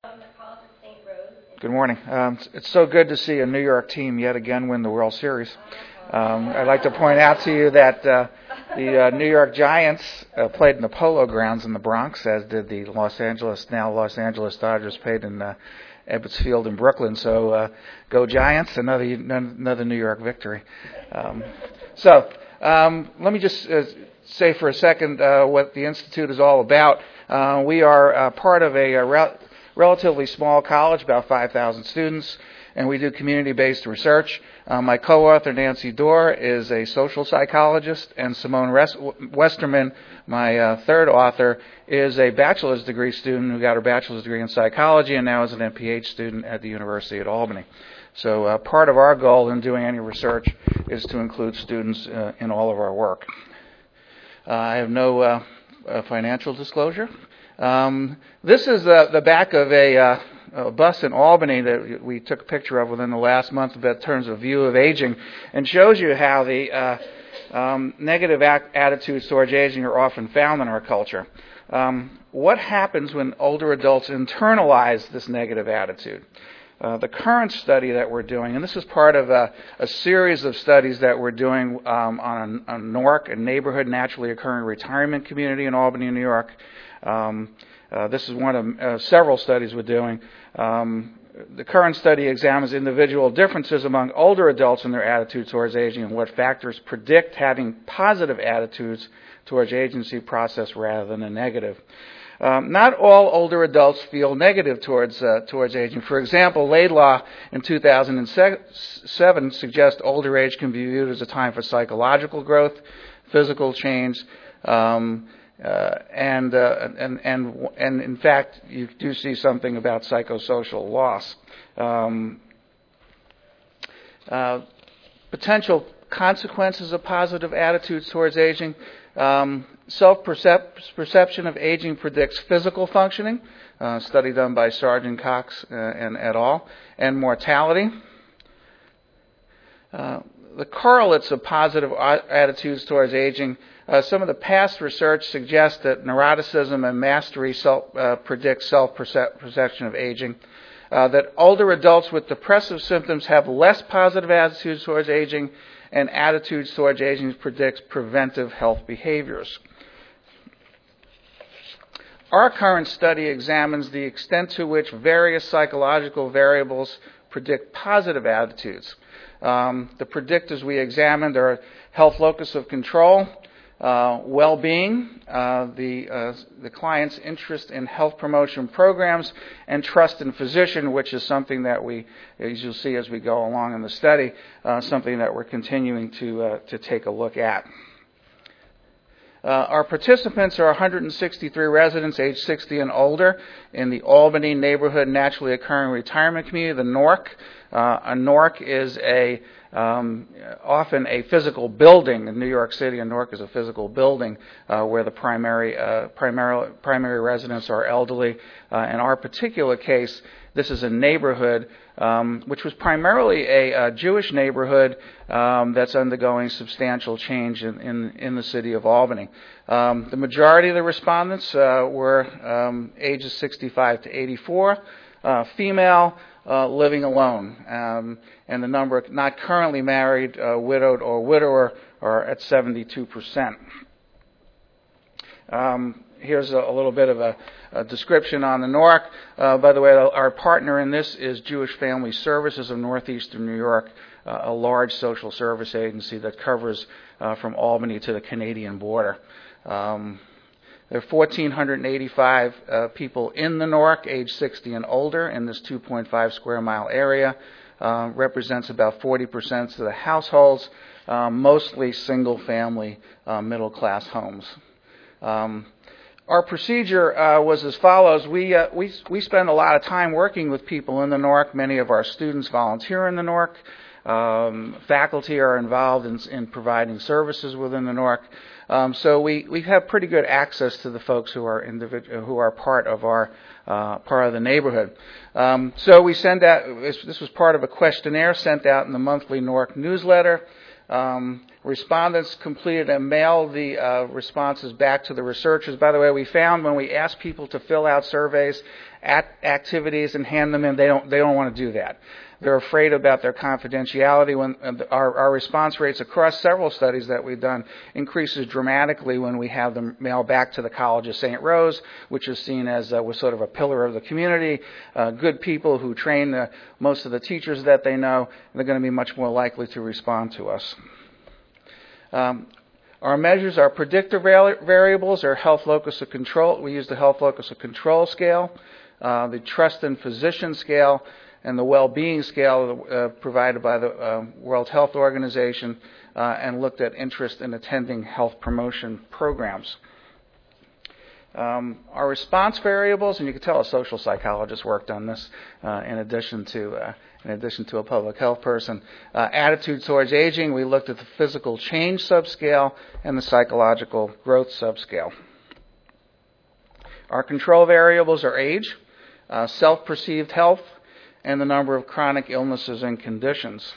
Good morning. It's so good to see a New York team yet again win the World Series. I'd like to point out to you that the New York Giants played in the Polo Grounds in the Bronx, as did the Los Angeles Dodgers played in Ebbets Field in Brooklyn. So go Giants, another New York victory. Let me just say for a second what the Institute is all about. We are part of a relatively small college, about 5,000 students, and we do community-based research. My co-author, Nancy Dorr, is a social psychologist, and Simone Westerman, my third author, is a bachelor's degree student who got her bachelor's degree in psychology and now is an MPH student at the University at Albany. So part of our goal in doing any research is to include students in all of our work. I have no financial disclosure. This is the back of a bus in Albany that we took a picture of within the last month in terms of view of aging, and shows you how the negative attitudes towards aging are often found in our culture. What happens when older adults internalize this negative attitude? The current study that we're doing, and this is part of a series of studies that we're doing on NORC, a neighborhood naturally occurring retirement community in Albany, New York. This is one of several studies we're doing. The current study examines individual differences among older adults in their attitude towards aging and what factors predict having positive attitudes towards agency process rather than a negative. Not all older adults feel negative towards aging. For example, Laidlaw in 2007 suggests older age can be viewed as a time for psychological growth, physical change, and in fact, you do see something about psychosocial loss. Potential consequences of positive attitudes towards aging. Self-perception of aging predicts physical functioning, study done by Sargent Cox and et al., and mortality. The correlates of positive attitudes towards aging. Some of the past research suggests that neuroticism and mastery predict self-perception of aging. That older adults with depressive symptoms have less positive attitudes towards aging, and attitudes towards aging predicts preventive health behaviors. Our current study examines the extent to which various psychological variables predict positive attitudes. The predictors we examined are health locus of control, well-being, the client's interest in health promotion programs, and trust in physician, which is something that we, as you'll see as we go along in the study, something that we're continuing to take a look at. Our participants are 163 residents aged 60 and older in the Albany Neighborhood Naturally Occurring Retirement Community, the NORC. A NORC is often a physical building. In New York City, a NORC is a physical building where the primary residents are elderly. In our particular case, this is a neighborhood which was primarily a Jewish neighborhood that's undergoing substantial change in the city of Albany. The majority of the respondents were ages 65 to 84, female, living alone, and the number not currently married, widowed, or widower are at 72%. Here's a little bit of a description on the NORC. By the way, our partner in this is Jewish Family Services of Northeastern New York, a large social service agency that covers from Albany to the Canadian border. There are 1,485 people in the NORC, age 60 and older, in this 2.5 square mile area. Represents about 40% of the households, mostly single-family, middle-class homes. Our procedure was as follows. We spend a lot of time working with people in the NORC. Many of our students volunteer in the NORC. Faculty are involved in providing services within the NORC. So we have pretty good access to the folks who are part of the neighborhood. So we send out. This was part of a questionnaire sent out in the monthly NORC newsletter. Respondents completed and mailed the responses back to the researchers. By the way, we found when we asked people to fill out surveys activities and hand them in. They don't want to do that. They're afraid about their confidentiality. When our response rates across several studies that we've done increases dramatically when we have them mail back to the College of St. Rose, which is seen as was sort of a pillar of the community, good people who train most of the teachers that they know. They're going to be much more likely to respond to us. Our measures are predictor variables or health locus of control. We use the health locus of control scale, the trust in physician scale, and the well-being scale provided by the World Health Organization, and looked at interest in attending health promotion programs. Our response variables, and you can tell a social psychologist worked on this in addition to a public health person. Attitude towards aging, we looked at the physical change subscale and the psychological growth subscale. Our control variables are age, self-perceived health, and the number of chronic illnesses and conditions.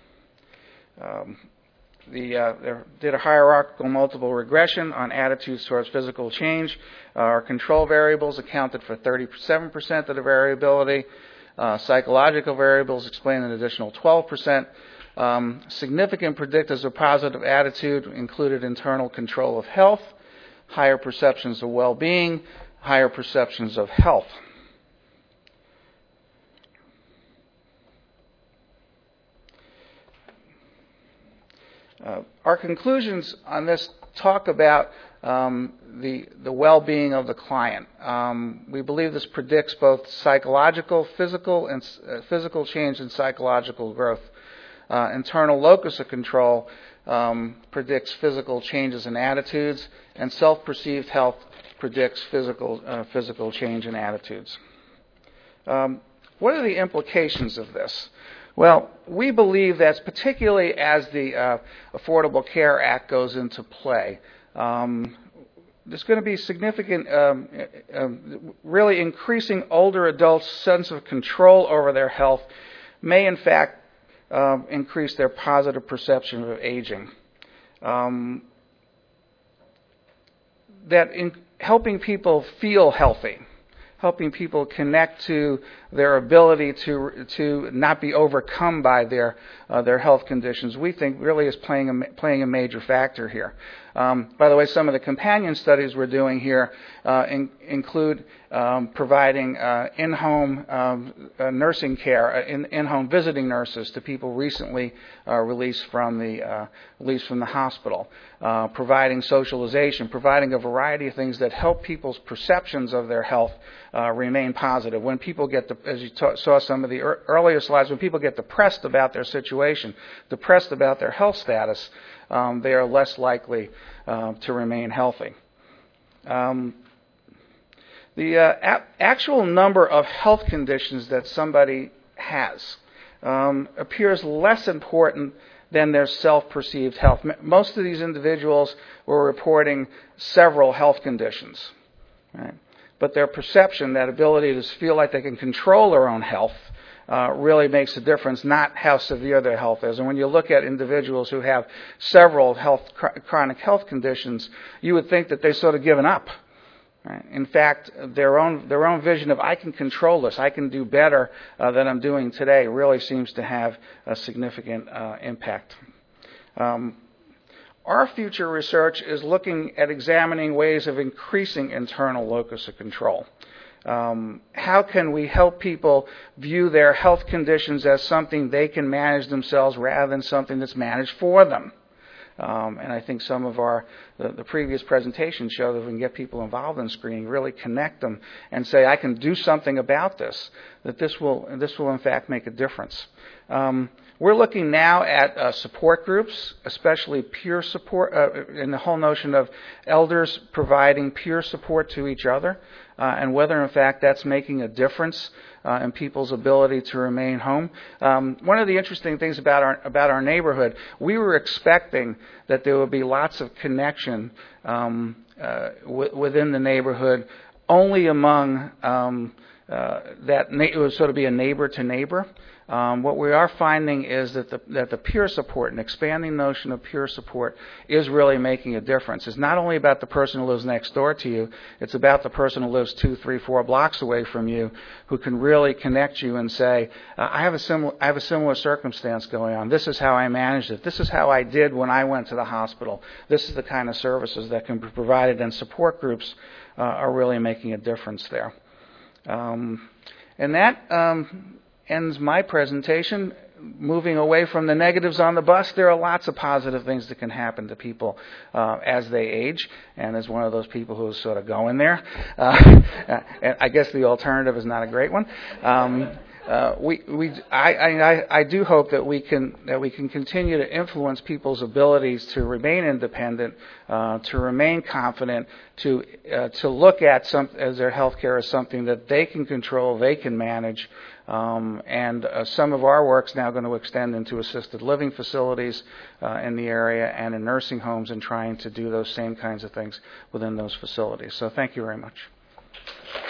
They did a hierarchical multiple regression on attitudes towards physical change. Our control variables accounted for 37% of the variability. Psychological variables explain an additional 12%. Significant predictors of positive attitude included internal control of health, higher perceptions of well-being, higher perceptions of health. Our conclusions on this talk about the well-being of the client. We believe this predicts both psychological, physical change and psychological growth. Internal locus of control predicts physical changes in attitudes, and self-perceived health predicts physical change in attitudes. What are the implications of this? Well, we believe that particularly as the Affordable Care Act goes into play, there's going to be significant, really increasing older adults' sense of control over their health may in fact increase their positive perception of aging. That in helping people feel healthy, helping people connect to their ability to not be overcome by their health conditions, we think really is playing a major factor here. By the way, some of the companion studies we're doing here include providing in-home nursing care, in-home visiting nurses to people recently released from the hospital, providing socialization, providing a variety of things that help people's perceptions of their health remain positive. When people get, as you saw some of the earlier slides, when people get depressed about their situation, depressed about their health status, they are less likely to remain healthy. The actual number of health conditions that somebody has appears less important than their self-perceived health. Most of these individuals were reporting several health conditions, right? But their perception, that ability to feel like they can control their own health, really makes a difference, not how severe their health is. And when you look at individuals who have several chronic health conditions, you would think that they've sort of given up. Right? In fact, their own vision of I can control this, I can do better than I'm doing today, really seems to have a significant impact. Our future research is looking at examining ways of increasing internal locus of control. How can we help people view their health conditions as something they can manage themselves rather than something that's managed for them? And I think some of the previous presentations show that we can get people involved in screening, really connect them and say, I can do something about this, that this will in fact make a difference. We're looking now at support groups, especially peer support, and the whole notion of elders providing peer support to each other, and whether in fact that's making a difference in people's ability to remain home. One of the interesting things about our neighborhood, we were expecting that there would be lots of connection within the neighborhood, only among it would sort of be a neighbor to neighbor. What we are finding is that the peer support, an expanding notion of peer support, is really making a difference. It's not only about the person who lives next door to you, it's about the person who lives 2, 3, 4 blocks away from you, who can really connect you and say, I have a similar circumstance going on. This is how I managed it. This is how I did when I went to the hospital. This is the kind of services that can be provided, and support groups are really making a difference there. And that ends my presentation. Moving away from the negatives on the bus, there are lots of positive things that can happen to people as they age. And as one of those people who's sort of going there, and I guess the alternative is not a great one. I do hope that we can continue to influence people's abilities to remain independent, to remain confident, to look at as their health care as something that they can control, they can manage. And some of our work's now going to extend into assisted living facilities in the area and in nursing homes, and trying to do those same kinds of things within those facilities. So thank you very much.